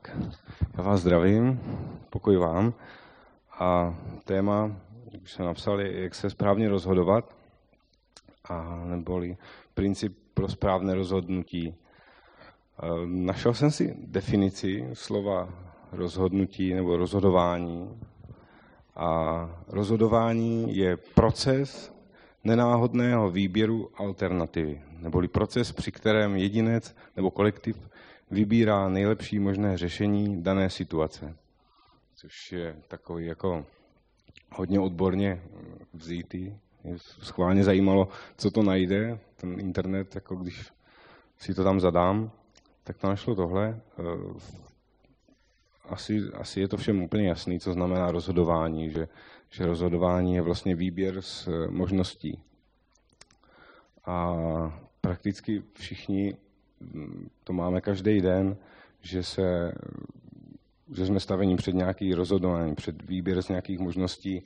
Tak, já vás zdravím, pokoj vám. A téma, jak už jsem napsal, je, jak se správně rozhodovat, a neboli princip pro správné rozhodnutí. Našel jsem si definici slova rozhodnutí nebo rozhodování. A rozhodování je proces nenáhodného výběru alternativy, neboli proces, při kterém jedinec nebo kolektiv vybírá nejlepší možné řešení dané situace. Což je takový jako hodně odborně vzítý. Mě schválně zajímalo, co to najde, ten internet, jako když si to tam zadám, tak to našlo tohle. Asi je to všem úplně jasný, co znamená rozhodování, že rozhodování je vlastně výběr z možností. A prakticky všichni to máme každý den, že jsme staveni před nějaký rozhodování, před výběr z nějakých možností.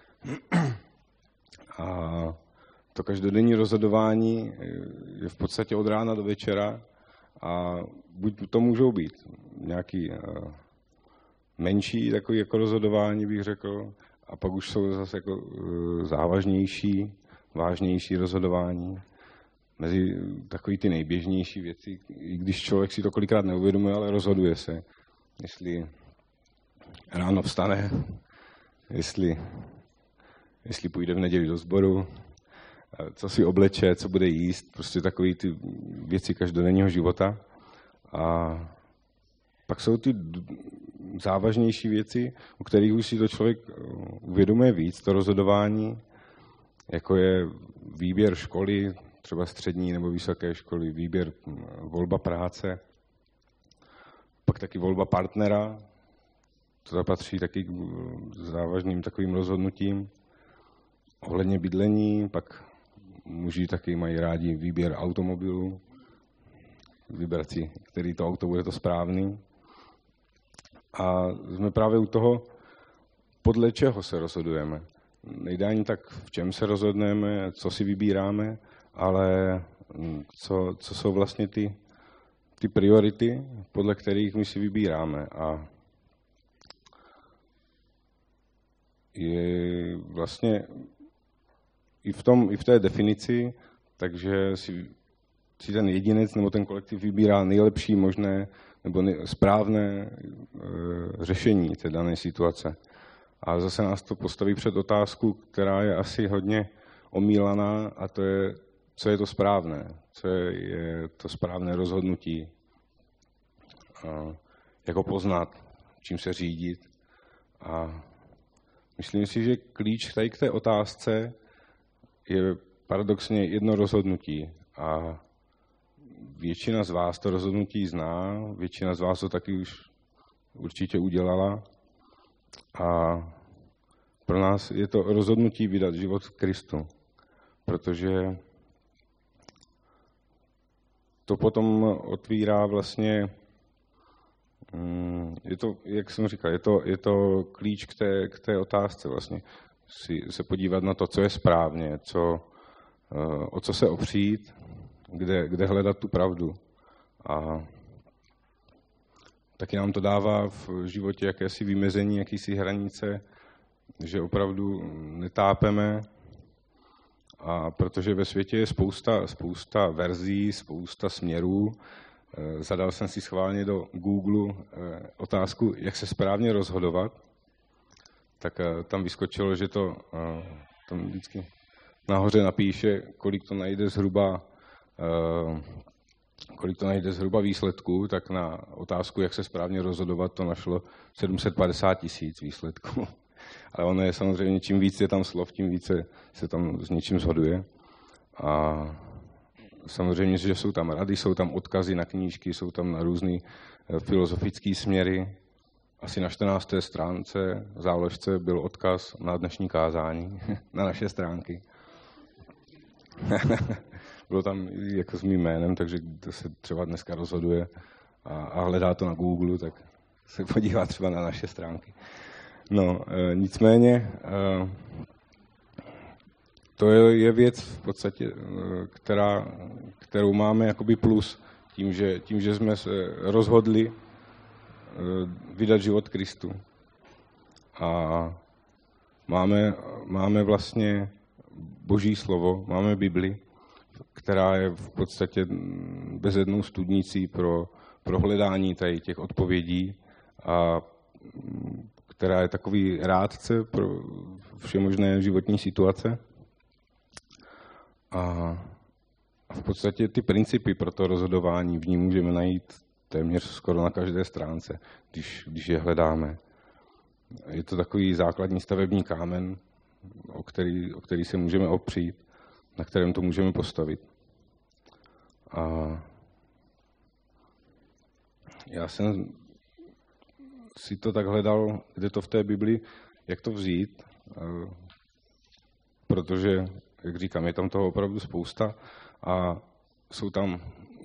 A to každodenní rozhodování je v podstatě od rána do večera a buď to můžou být nějaký menší takový jako rozhodování, bych řekl, a pak už jsou zase jako závažnější, vážnější rozhodování. Mezi takový ty nejběžnější věci, i když člověk si to kolikrát neuvědomuje, ale rozhoduje se, jestli ráno vstane, jestli půjde v neděli do sboru, co si obleče, co bude jíst, prostě takové ty věci každodenního života. A pak jsou ty závažnější věci, u kterých už si to člověk uvědomuje víc, to rozhodování, jako je výběr školy, třeba střední nebo vysoké školy, výběr, volba práce, pak taky volba partnera, to patří taky k závažným takovým rozhodnutím. Ohledně bydlení, pak muži taky mají rádi výběr automobilu, vybrat si, který to auto bude to správný. A jsme právě u toho, podle čeho se rozhodujeme. Nejde ani tak, v čem se rozhodneme, co si vybíráme, ale co jsou vlastně ty priority, podle kterých my si vybíráme. A je vlastně i v té definici, takže si ten jedinec nebo ten kolektiv vybírá nejlepší možné nebo správné řešení té dané situace. A zase nás to postaví před otázku, která je asi hodně omílaná, a to je, co je to správné, co je to správné rozhodnutí, jako poznat, čím se řídit. A myslím si, že klíč tady k té otázce je paradoxně jedno rozhodnutí. A většina z vás to rozhodnutí zná, většina z vás to taky už určitě udělala. A pro nás je to rozhodnutí vydat život Kristu, protože to potom otvírá vlastně, je to, jak jsem říkal, je to klíč k té otázce vlastně. Se podívat na to, co je správně, o co se opřít, kde hledat tu pravdu. A taky nám to dává v životě jakési vymezení, jakýsi hranice, že opravdu netápeme, a protože ve světě je spousta verzí, spousta směrů. Zadal jsem si schválně do Google otázku, jak se správně rozhodovat, tak tam vyskočilo, že to tam vždycky nahoře napíše, kolik to najde zhruba výsledků, tak na otázku, jak se správně rozhodovat, to našlo 750 000 výsledků. Ale ono je samozřejmě, čím víc je tam slov, tím více se tam s něčím shoduje. A samozřejmě, že jsou tam rady, jsou tam odkazy na knížky, jsou tam na různé filozofické směry. Asi na 14. stránce záložce byl odkaz na dnešní kázání, na naše stránky. Bylo tam jako s mým jménem, takže kdo se třeba dneska rozhoduje a hledá to na Google, tak se podívá třeba na naše stránky. No, nicméně to je věc v podstatě, kterou máme jakoby plus tím, že jsme se rozhodli vydat život Kristu. A máme vlastně Boží slovo, máme Bibli, která je v podstatě bezednou studnicí pro hledání tady těch odpovědí a která je takový rádce pro všemožné životní situace. A v podstatě ty principy pro to rozhodování v ní můžeme najít téměř skoro na každé stránce, když je hledáme. Je to takový základní stavební kámen, o který se můžeme opřít, na kterém to můžeme postavit. A já jsem si to tak hledal, kde to v té Bibli, jak to vzít, protože, jak říkám, je tam toho opravdu spousta a jsou tam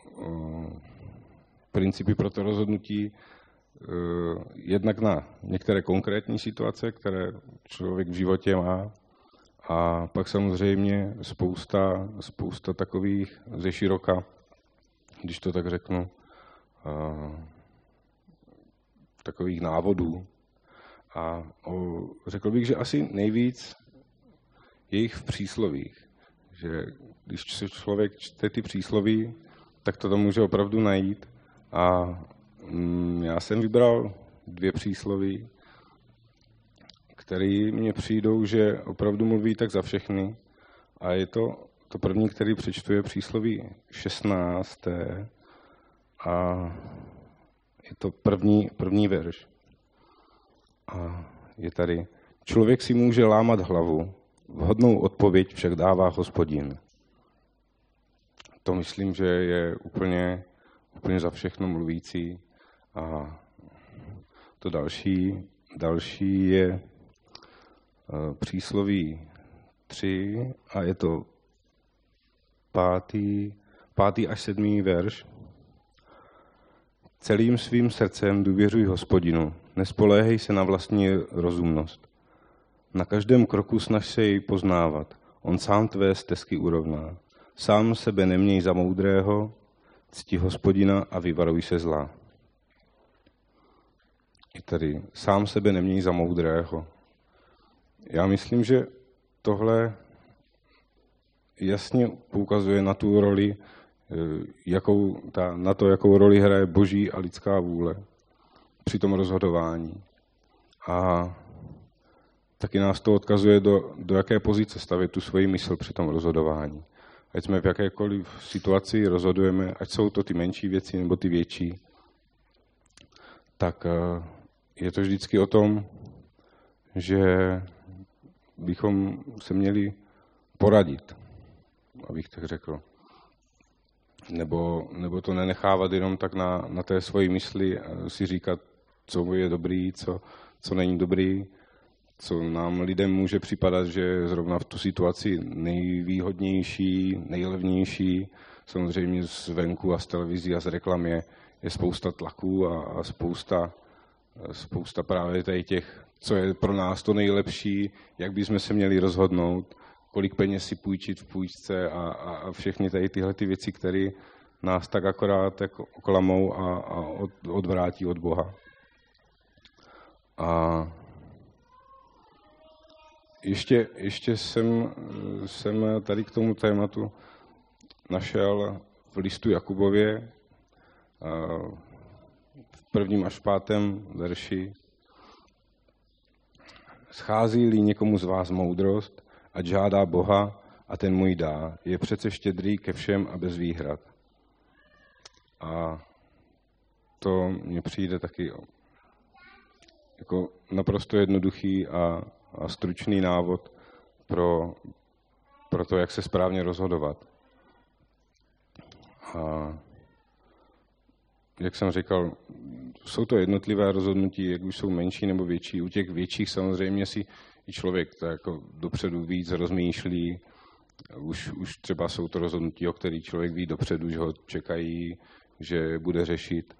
principy pro to rozhodnutí jednak na některé konkrétní situace, které člověk v životě má, a pak samozřejmě spousta takových ze široka, když to tak řeknu, takových návodů. A řekl bych, že asi nejvíc je jich v příslovích. Že když se člověk čte ty přísloví, tak to tam může opravdu najít. A já jsem vybral 2 přísloví, které mně přijdou, že opravdu mluví tak za všechny. A je to první, který přečtu, je přísloví 16. A je to první verš. A je tady: člověk si může lámat hlavu, vhodnou odpověď však dává Hospodin. To myslím, že je úplně za všechno mluvící. A to další je přísloví 3 a je to 5. až 7. verš. Celým svým srdcem důvěřuj Hospodinu, nespoléhej se na vlastní rozumnost. Na každém kroku snaž se jej poznávat, on sám tvé stezky urovná. Sám sebe neměj za moudrého, cti Hospodina a vyvaruj se zla. Je tady: sám sebe neměj za moudrého. Já myslím, že tohle jasně poukazuje na tu roli, na to, jakou roli hraje boží a lidská vůle při tom rozhodování. A taky nás to odkazuje, do jaké pozice stavět tu svoji mysl při tom rozhodování. Ať jsme v jakékoliv situaci rozhodujeme, ať jsou to ty menší věci nebo ty větší, tak je to vždycky o tom, že bychom se měli poradit, abych tak řekl. Nebo to nenechávat jenom tak na té svoji mysli a si říkat, co je dobrý, co není dobrý, co nám lidem může připadat, že je zrovna v tu situaci nejvýhodnější, nejlevnější. Samozřejmě z venku a z televizí a z reklam je spousta tlaků a spousta právě těch, co je pro nás to nejlepší, jak bychom se měli rozhodnout, kolik peněz si půjčit v půjčce a všechny tady tyhle ty věci, které nás tak akorát jako oklamou a odvrátí od Boha. A ještě jsem tady k tomu tématu našel v listu Jakubově v 1. až 5. verši: schází-li někomu z vás moudrost, ať žádá Boha a ten mu ji dá. Je přece štědrý ke všem a bez výhrad. A to mně přijde taky jako naprosto jednoduchý a stručný návod pro to, jak se správně rozhodovat. A jak jsem říkal, jsou to jednotlivé rozhodnutí, jak už jsou menší nebo větší. U těch větších samozřejmě si i člověk tak jako dopředu víc rozmýšlí. Už třeba jsou to rozhodnutí, o kterých člověk ví dopředu, že ho čekají, že bude řešit.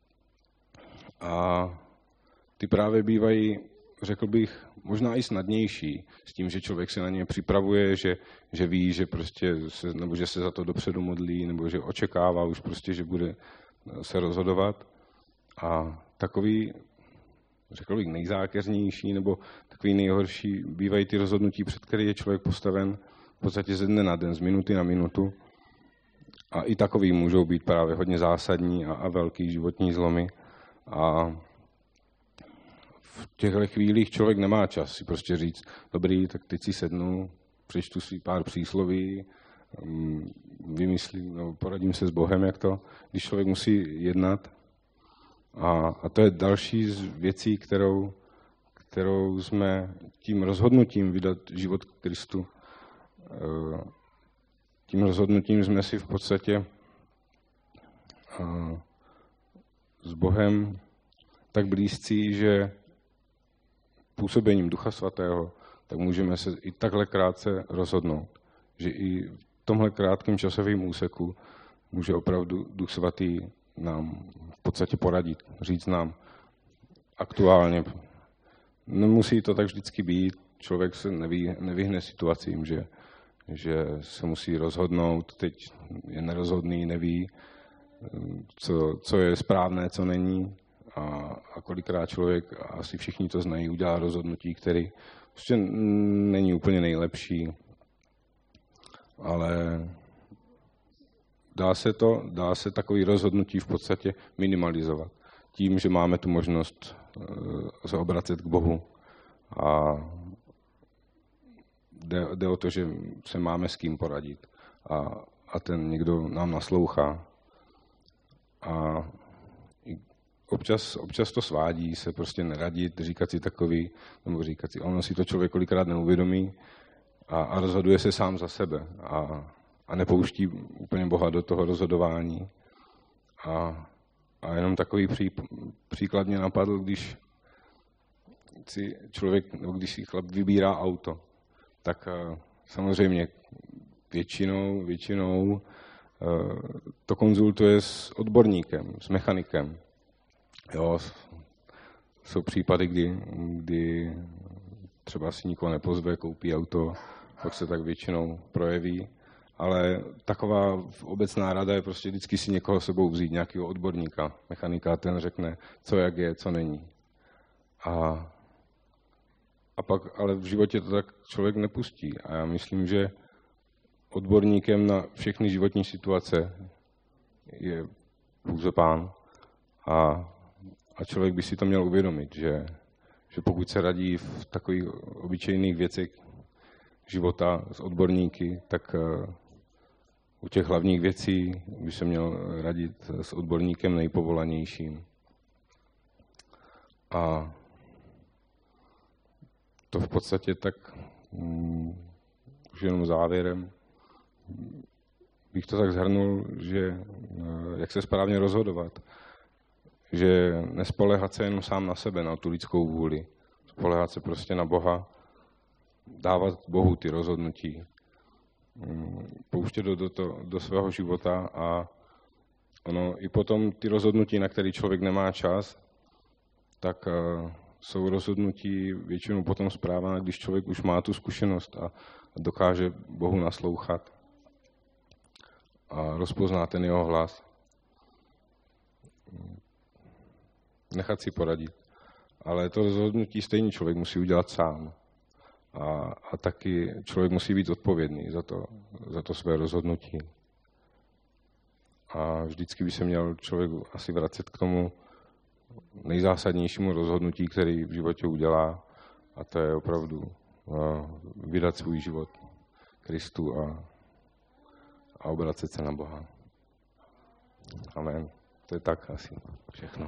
A ty právě bývají, řekl bych, možná i snadnější, s tím, že člověk se na ně připravuje, že ví, že prostě nebo že se za to dopředu modlí, nebo že očekává už prostě, že bude se rozhodovat. A takový, řekl bych, nejzákeřnější nebo takový nejhorší bývají ty rozhodnutí, před který je člověk postaven v podstatě ze dne na den, z minuty na minutu. A i takový můžou být právě hodně zásadní a velký životní zlomy. A v těchto chvílích člověk nemá čas si prostě říct, dobrý, tak teď si sednu, přečtu si pár přísloví, vymyslím, no, poradím se s Bohem, jak to, když člověk musí jednat. A to je další z věcí, kterou jsme tím rozhodnutím vydat život Kristu, tím rozhodnutím jsme si v podstatě s Bohem tak blízcí, že působením Ducha Svatého tak můžeme se i takhle krátce rozhodnout, že i v tomhle krátkém časovém úseku může opravdu Duch Svatý nám v podstatě poradit, říct nám aktuálně. Nemusí to tak vždycky být, člověk se nevyhne situacím, že se musí rozhodnout, teď je nerozhodný, neví, co je správné, co není. A kolikrát člověk, asi všichni to znají, udělá rozhodnutí, který prostě není úplně nejlepší, ale dá se takový rozhodnutí v podstatě minimalizovat tím, že máme tu možnost se obracet k Bohu. A jde o to, že se máme s kým poradit a ten někdo nám naslouchá. A občas to svádí se prostě neradit, říkat si takový, nebo říkat si, ono si to člověk kolikrát neuvědomí a rozhoduje se sám za sebe a nepouští úplně Boha do toho rozhodování. A jenom takový příklad mě napadl, když si člověk, nebo když si chlap vybírá auto, tak samozřejmě většinou to konzultuje s odborníkem, s mechanikem. Jo, jsou případy, kdy třeba si nikoho nepozve, koupí auto, pak se tak většinou projeví, ale taková obecná rada je prostě vždycky si někoho sebou vzít, nějakého odborníka, mechanika, ten řekne, co jak je, co není. A pak ale v životě to tak člověk nepustí. A já myslím, že odborníkem na všechny životní situace je pouze Pán. A člověk by si to měl uvědomit, že pokud se radí v takových obyčejných věcech života s odborníky, tak u těch hlavních věcí by se měl radit s odborníkem nejpovolanějším. A to v podstatě tak už jenom závěrem bych to tak shrnul, že jak se správně rozhodovat, že nespoléhat se jenom sám na sebe, na tu lidskou vůli, spoléhat se prostě na Boha, dávat Bohu ty rozhodnutí, pouštět do svého života a ono i potom ty rozhodnutí, na které člověk nemá čas, tak jsou rozhodnutí většinou potom správná, když člověk už má tu zkušenost a dokáže Bohu naslouchat a rozpozná ten jeho hlas. Nechat si poradit. Ale to rozhodnutí stejný člověk musí udělat sám. A taky člověk musí být odpovědný za to své rozhodnutí. A vždycky by se měl člověk asi vracet k tomu nejzásadnějšímu rozhodnutí, který v životě udělá, a to je opravdu vydat svůj život Kristu a obracet se na Boha. Amen. To je tak asi všechno.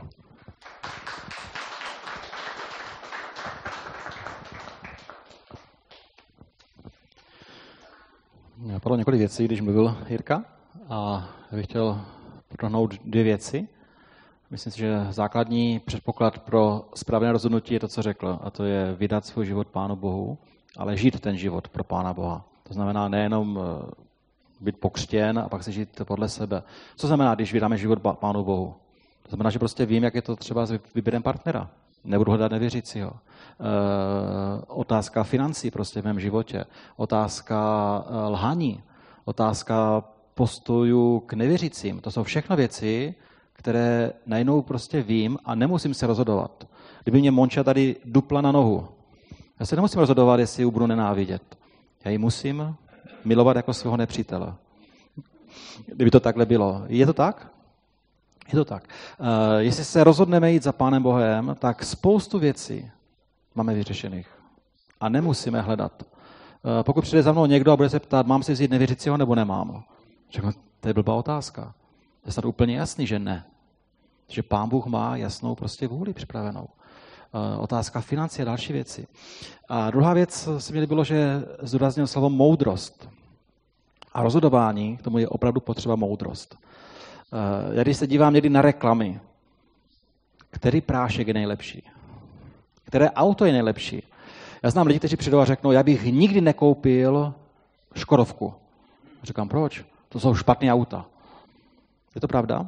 Padlo několik věcí, když mluvil Jirka, a já bych chtěl potrhnout 2 věci. Myslím si, že základní předpoklad pro správné rozhodnutí je to, co řekl, a to je vydat svůj život Pánu Bohu, ale žít ten život pro Pána Boha. To znamená nejenom být pokřtěn a pak se žít podle sebe. Co znamená, když vydáme život Pánu Bohu? To znamená, že prostě vím, jak je to třeba s výběrem partnera. Nebudu hledat nevěřícího. Otázka financí prostě v mém životě. Otázka lhaní. Otázka postoju k nevěřícím. To jsou všechno věci, které najednou prostě vím a nemusím se rozhodovat. Kdyby mě Monča tady dupla na nohu, já se nemusím rozhodovat, jestli ji budu nenávidět. Já ji musím milovat jako svého nepřítele. Kdyby to takhle bylo. Je to tak? Je to tak. Jestli se rozhodneme jít za Pánem Bohem, tak spoustu věcí máme vyřešených. A nemusíme hledat. Pokud přijde za mnou někdo a bude se ptát, mám si vzít nevěřícího nebo nemám? Řeknu, to je blbá otázka. Je snad úplně jasný, že ne. Že Pán Bůh má jasnou prostě vůli připravenou. Otázka financí a další věci. A druhá věc se mi líbilo, že zdůraznil slovo moudrost. A rozhodování, k tomu je opravdu potřeba moudrost. Já když se dívám někdy na reklamy, který prášek je nejlepší? Které auto je nejlepší? Já znám lidi, kteří přijdou a řeknou, já bych nikdy nekoupil Škodovku. Říkám, proč? To jsou špatné auta. Je to pravda?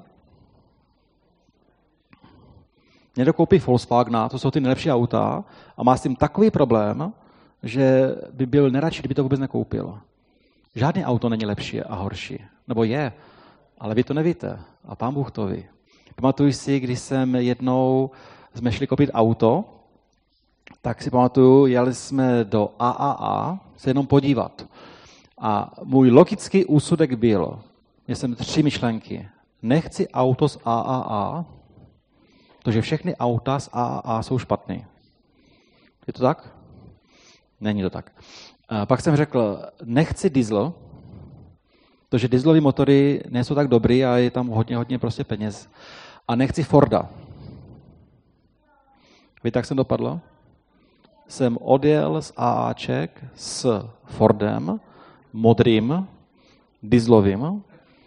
Někdo koupí Volkswagena, to jsou ty nejlepší auta a má s tím takový problém, že by byl neradši, kdyby to vůbec nekoupil. Žádné auto není lepší a horší. Nebo je, ale vy to nevíte. A Pán Bůh to ví. Pamatuju si, když jsme šli koupit auto, tak si pamatuju, jeli jsme do AAA se jenom podívat. A můj logický úsudek byl, měl jsem 3 myšlenky. Nechci auto z AAA, protože všechny auta z AAA jsou špatný. Je to tak? Není to tak. Pak jsem řekl, nechci diesel, protože dieselové motory nejsou tak dobrý a je tam hodně prostě peněz. A nechci Forda. Víte, jak jsem dopadl? Jsem odjel z AAček s Fordem, modrým, dieselovým.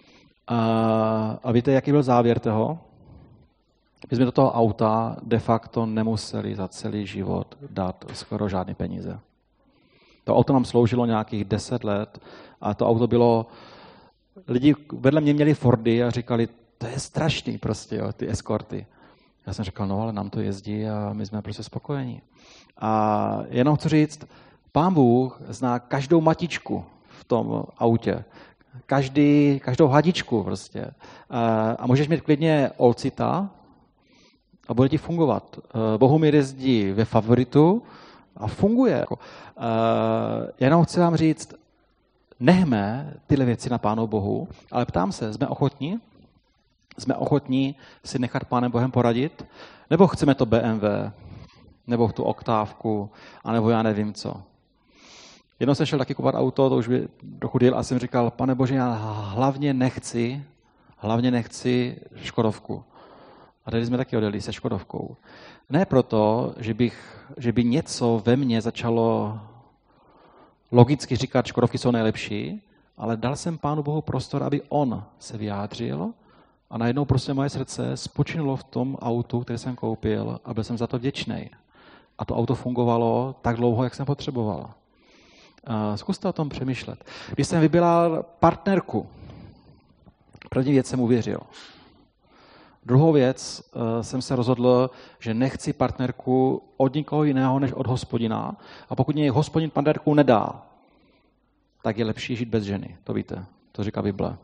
A víte, jaký byl závěr toho? My jsme do toho auta de facto nemuseli za celý život dát skoro žádné peníze. To auto nám sloužilo nějakých 10 let a to auto bylo... Lidi vedle mě měli Fordy a říkali, to je strašný prostě, jo, ty eskorty. Já jsem říkal, no ale nám to jezdí a my jsme prostě spokojení. A jenom chci říct, Pán Bůh zná každou matičku v tom autě. Každou hadičku prostě. A můžeš mít klidně Olcita a bude ti fungovat. Bohumír jezdí ve Favoritu a funguje. Jenom chci vám říct, nechme tyhle věci na Pánu Bohu, ale ptám se, jsme ochotní? Jsme ochotní si nechat Pánem Bohem poradit? Nebo chceme to BMW? Nebo tu oktávku? A nebo já nevím co? Jednou jsem šel taky kupovat auto, to už by trochu díl, a jsem říkal, Pane Bože, já hlavně nechci Škodovku. A tady jsme taky odjeli se Škodovkou. Ne proto, že by něco ve mně začalo logicky říkat, Škodovky jsou nejlepší, ale dal jsem Pánu Bohu prostor, aby on se vyjádřil a najednou prostě moje srdce spočinulo v tom autu, které jsem koupil a byl jsem za to vděčný. A to auto fungovalo tak dlouho, jak jsem potřeboval. Zkuste o tom přemýšlet. Když jsem vybíral partnerku, první věc jsem uvěřil. Druhou věc jsem se rozhodl, že nechci partnerku od nikoho jiného než od Hospodina. A pokud mě Hospodin partnerku nedá, tak je lepší žít bez ženy. To víte, to říká Bible.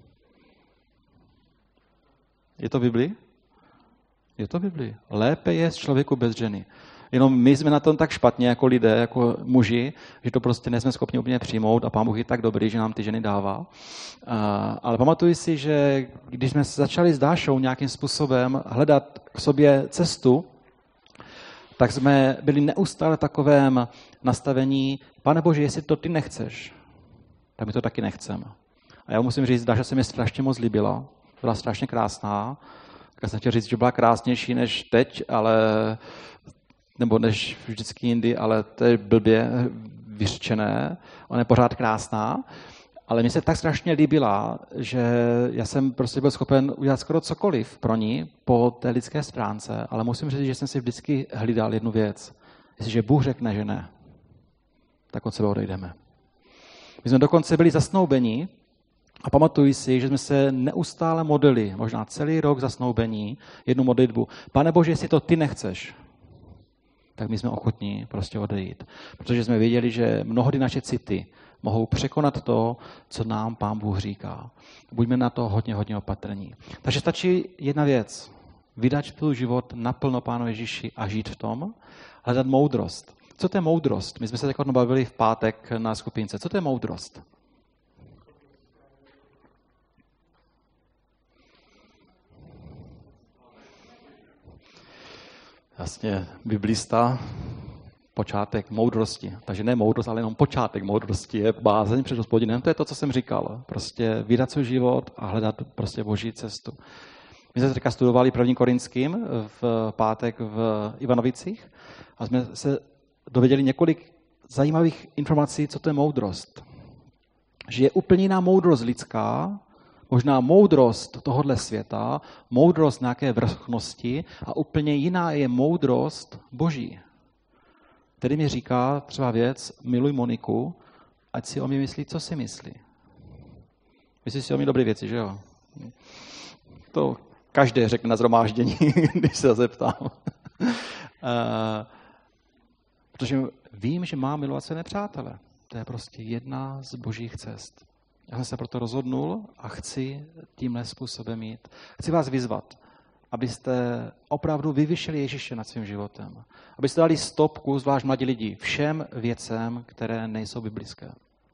Je to Bibli? Je to Bibli. Lépe je člověku bez ženy. Jenom my jsme na tom tak špatně jako lidé, jako muži, že to prostě nejsme schopni úplně přijmout a Pán Bůh je tak dobrý, že nám ty ženy dává. Ale pamatuju si, že když jsme začali s Dášou nějakým způsobem hledat k sobě cestu, tak jsme byli neustále v takovém nastavení, Pane Bože, jestli to ty nechceš, tak my to taky nechceme. A já musím říct, Dáša se mi strašně moc líbila, byla strašně krásná. Tak jsem chtěl říct, že byla krásnější než teď, nebo než vždycky jindy, ale to je blbě vyřčené. Ona je pořád krásná, ale mi se tak strašně líbila, že já jsem prostě byl schopen udělat skoro cokoliv pro ní po té lidské stránce, ale musím říct, že jsem si vždycky hlídal jednu věc. Jestliže Bůh řekne, že ne, tak od sebe odejdeme. My jsme dokonce byli zasnoubení a pamatuju si, že jsme se neustále modlili, možná celý rok zasnoubení, jednu modlitbu. Pane Bože, jestli to ty nechceš, tak my jsme ochotní prostě odejít. Protože jsme věděli, že mnohdy naše city mohou překonat to, co nám Pán Bůh říká. Buďme na to hodně opatrní. Takže stačí jedna věc. Vydat svůj život naplno Pánu Ježíši a žít v tom, hledat moudrost. Co to je moudrost? My jsme se takhle bavili v pátek na skupince. Co to je moudrost? Jasně, biblista, počátek moudrosti. Takže ne moudrost, ale jenom počátek moudrosti je bázeň před Hospodinem. To je to, co jsem říkal. Prostě vydat svůj život a hledat prostě Boží cestu. My jsme teďka studovali 1. Korinským v pátek v Ivanovicích a jsme se dověděli několik zajímavých informací, co to je moudrost. Že je úplně jiná moudrost lidská, možná moudrost tohohle světa, moudrost nějaké vrchnosti a úplně jiná je moudrost Boží. Tedy mi říká třeba věc, miluj Moniku, ať si o mě myslí, co si myslí. Myslí si o mě dobré věci, že jo? To každý řekne na shromáždění, když se zeptám. Protože vím, že mám milovat své nepřátele. To je prostě jedna z Božích cest. Já jsem se proto rozhodnul a chci tímhle způsobem jít. Chci vás vyzvat, abyste opravdu vyvyšili Ježíše nad svým životem. Abyste dali stopku, zvlášť mladí lidi, všem věcem, které nejsou biblické.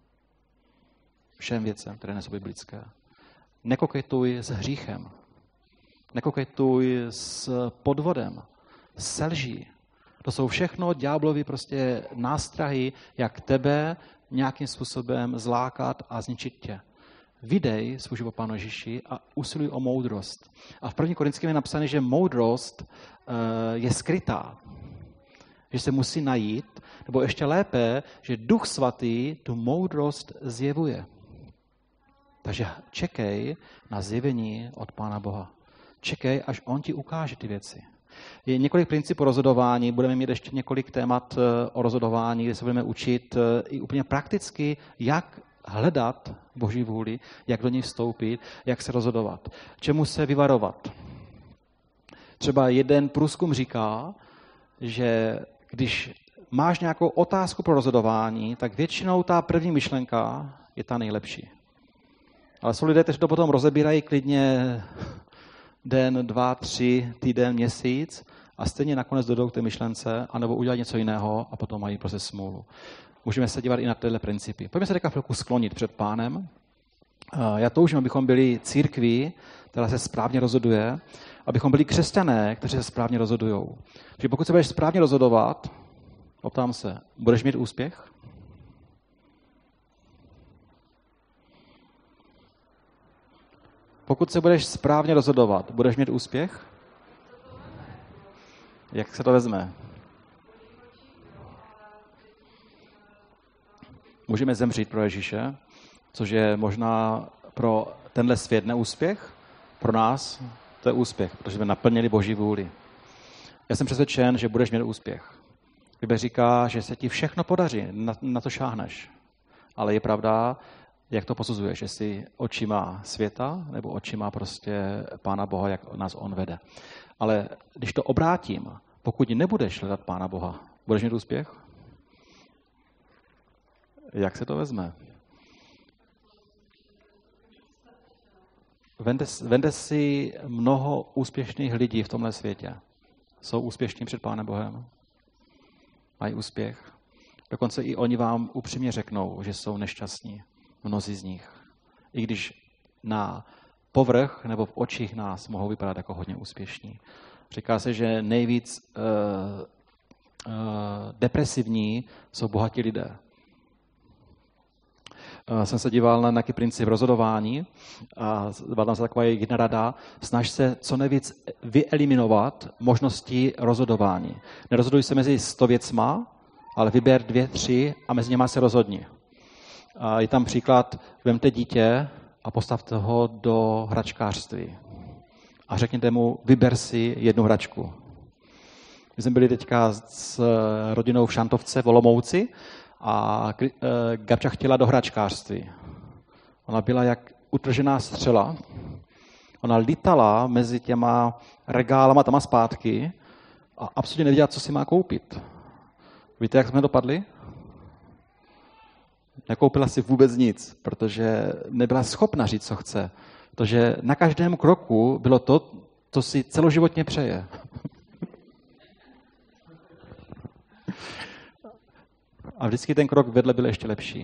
Všem věcem, které nejsou biblické. Nekoketuj s hříchem. Nekoketuj s podvodem, s lží. To jsou všechno ďáblovi prostě nástrahy, jak tebe nějakým způsobem zlákat a zničit tě. Vydej svůj život Pánu Ježíši a usiluj o moudrost. A v 1. Korinském je napsané, že moudrost je skrytá. Že se musí najít, nebo ještě lépe, že Duch Svatý tu moudrost zjevuje. Takže čekej na zjevení od Pána Boha. Čekej, až on ti ukáže ty věci. Je několik principů rozhodování, budeme mít ještě několik témat o rozhodování, kde se budeme učit i úplně prakticky, jak hledat Boží vůli, jak do ní vstoupit, jak se rozhodovat, čemu se vyvarovat. Třeba jeden průzkum říká, že když máš nějakou otázku pro rozhodování, tak většinou ta první myšlenka je ta nejlepší. Ale jsou lidé, kteří to potom rozebírají klidně den, 2, 3, týden, měsíc a stejně nakonec dojdou k té myšlence anebo udělají něco jiného a potom mají prostě smůlu. Můžeme se dívat i na tyhle principy. Pojďme se teďka chvilku sklonit před Pánem. Já toužím, abychom byli církví, která se správně rozhoduje, abychom byli křesťané, kteří se správně rozhodují. Takže pokud se budeš správně rozhodovat, optám se, budeš mít úspěch? Pokud se budeš správně rozhodovat, budeš mít úspěch? Jak se to vezme? Můžeme zemřít pro Ježíše, což je možná pro tenhle svět neúspěch. Pro nás to je úspěch, protože jsme naplnili Boží vůli. Já jsem přesvědčen, že budeš mít úspěch. Bible říká, že se ti všechno podaří, na to šáhneš. Ale je pravda, jak to posuzuješ, jestli očima světa nebo očima prostě Pána Boha, jak nás on vede. Ale když to obrátím, pokud nebudeš hledat Pána Boha, budeš mít úspěch? Jak se to vezme? Vemte si mnoho úspěšných lidí v tomhle světě. Jsou úspěšní před Pánem Bohem? Mají úspěch? Dokonce i oni vám upřímně řeknou, že jsou nešťastní. Mnozí z nich. I když na povrch nebo v očích nás mohou vypadat jako hodně úspěšní. Říká se, že nejvíc depresivní jsou bohatí lidé. Jsem se díval na nějaký princip rozhodování a byla tam se taková jedna rada, snaž se co nejvíc vyeliminovat možnosti rozhodování. Nerozhoduj se mezi 100 věcma, ale vyber 2, 3 a mezi něma se rozhodni. A je tam příklad, vemte dítě a postavte ho do hračkářství. A řekněte mu, vyber si jednu hračku. My jsme byli teďka s rodinou v Šantovce v Olomouci a Gabča chtěla do hračkářství. Ona byla jak utržená střela. Ona lítala mezi těma regálama tam a zpátky a absolutně nevěděla, co si má koupit. Víte, jak jsme dopadli? Nekoupila si vůbec nic, protože nebyla schopna říct, co chce. Protože na každém kroku bylo to, co si celoživotně přeje. A vždycky ten krok vedle byl ještě lepší.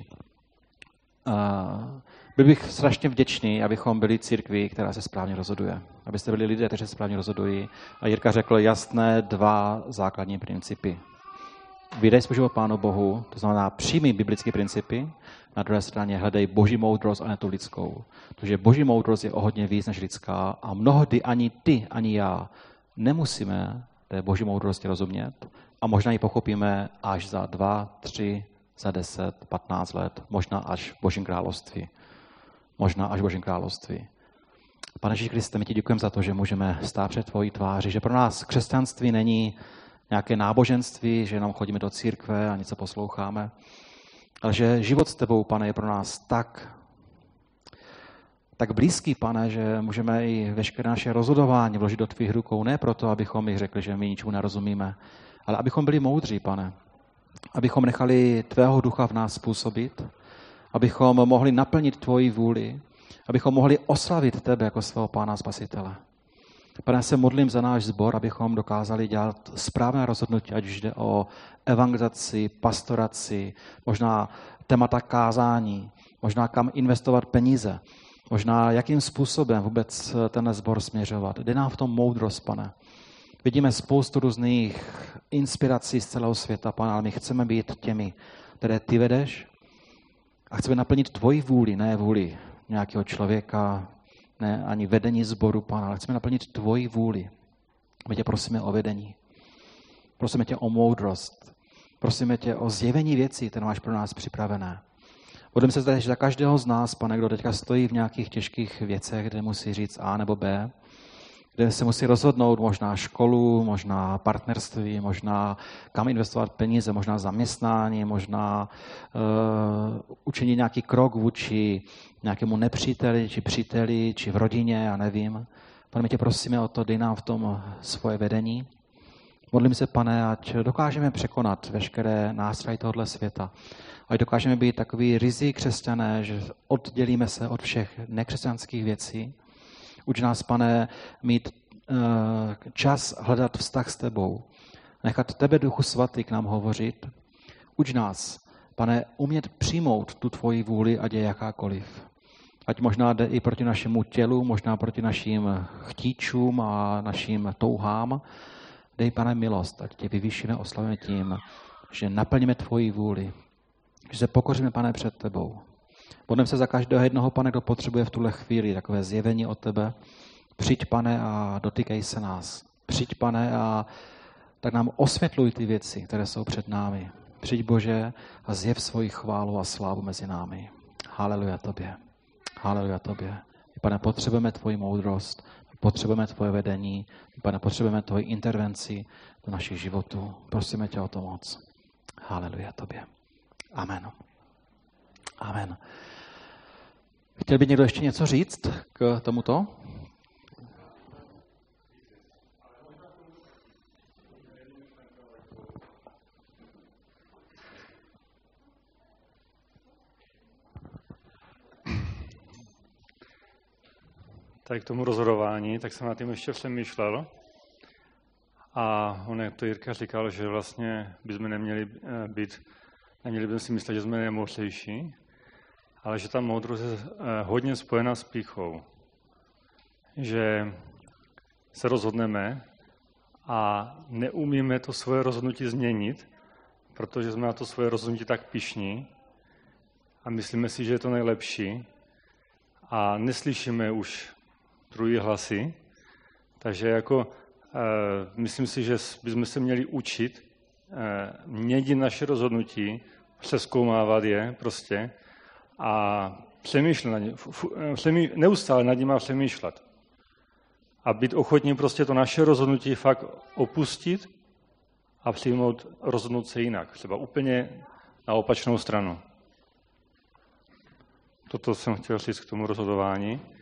Byl bych strašně vděčný, abychom byli církví, která se správně rozhoduje. Abyste byli lidé, kteří se správně rozhodují. A Jirka řekl jasné 2 základní principy. Vydej svůj život Pánu Bohu, to znamená přijmi biblické principy, na druhé straně hledej boží moudrost a ne tu lidskou. Protože boží moudrost je o hodně víc než lidská a mnohdy ani ty, ani já nemusíme té boží moudrosti rozumět a možná ji pochopíme až za 2, 3, za 10, 15 let, možná až v Božím království. Možná až v Božím království. Pane Ježíši Kriste, my ti děkujeme za to, že můžeme stát před tvojí tváři, že pro nás křesťanství není nějaké náboženství, že jenom chodíme do církve a něco posloucháme, ale že život s tebou, Pane, je pro nás tak blízký, Pane, že můžeme i veškeré naše rozhodování vložit do tvých rukou, ne proto, abychom jich řekli, že my ničemu nerozumíme, ale abychom byli moudří, Pane. Abychom nechali tvého ducha v nás způsobit, abychom mohli naplnit tvoji vůli, abychom mohli oslavit tebe jako svého Pána a Spasitele. Pane, já se modlím za náš sbor, abychom dokázali dělat správné rozhodnutí, ať už jde o evangelizaci, pastoraci, možná témata kázání, možná kam investovat peníze, možná jakým způsobem vůbec ten sbor směřovat. Dej nám v tom moudrost, Pane. Vidíme spoustu různých inspirací z celého světa, Pane, ale my chceme být těmi, které ty vedeš a chceme naplnit tvoji vůli, ne vůli nějakého člověka, ne ani vedení sboru, Pane, ale chceme naplnit tvoji vůli. My tě prosíme o vedení. Prosíme tě o moudrost. Prosíme tě o zjevení věcí, které máš pro nás připravené. Modlím se zde za každého z nás, Pane, kdo teďka stojí v nějakých těžkých věcech, kde musí říct A nebo B, kde se musí rozhodnout možná školu, možná partnerství, možná kam investovat peníze, možná zaměstnání, možná učinit nějaký krok vůči nějakému nepříteli, či příteli, či v rodině, já nevím. Pane, my tě prosíme o to, dej nám v tom svoje vedení. Modlím se, Pane, ať dokážeme překonat veškeré nástrahy tohoto světa. Ať dokážeme být takový ryzí křesťané, že oddělíme se od všech nekřesťanských věcí. Uč nás, Pane, mít čas hledat vztah s tebou. Nechat tebe, Duchu Svatý, k nám hovořit. Uč nás, Pane, umět přijmout tu tvoji vůli, ať je jakákoliv. Ať možná jde i proti našemu tělu, možná proti našim chtíčům a našim touhám. Dej, Pane, milost, ať tě vyvýšíme, oslavíme tím, že naplníme tvoji vůli, že se pokoříme, Pane, před tebou. Modlím se za každého jednoho, Pane, kdo potřebuje v tuhle chvíli takové zjevení od tebe. Přijď, Pane, a dotýkej se nás. Přijď, Pane, a tak nám osvětluj ty věci, které jsou před námi. Přijď, Bože, a zjev svoji chválu a slávu mezi námi. Haleluja tobě. Haleluja tobě. Pane, potřebujeme tvoji moudrost, potřebujeme tvoje vedení, Pane, potřebujeme tvoji intervenci do našich životů. Prosíme tě o to moc. Haleluja tobě. Amen. Amen. Chtěl by někdo ještě něco říct k tomuto? Tady k tomu rozhodování, tak jsem na tím ještě přemýšlel. A on, jak to Jirka říkal, že vlastně bychom neměli bychom si myslet, že jsme nejmoudřejší, ale že ta moudrost je hodně spojená s pýchou. Že se rozhodneme a neumíme to svoje rozhodnutí změnit, protože jsme na to svoje rozhodnutí tak pyšní a myslíme si, že je to nejlepší a neslyšíme už druhý hlasy. Takže jako myslím si, že bychom se měli učit měnit naše rozhodnutí, přezkoumávat je prostě a přemýšlet nad ně, neustále nad nimi přemýšlet. A být ochotní prostě to naše rozhodnutí fakt opustit a rozhodnout se jinak. Třeba úplně na opačnou stranu. Toto jsem chtěl říct k tomu rozhodování.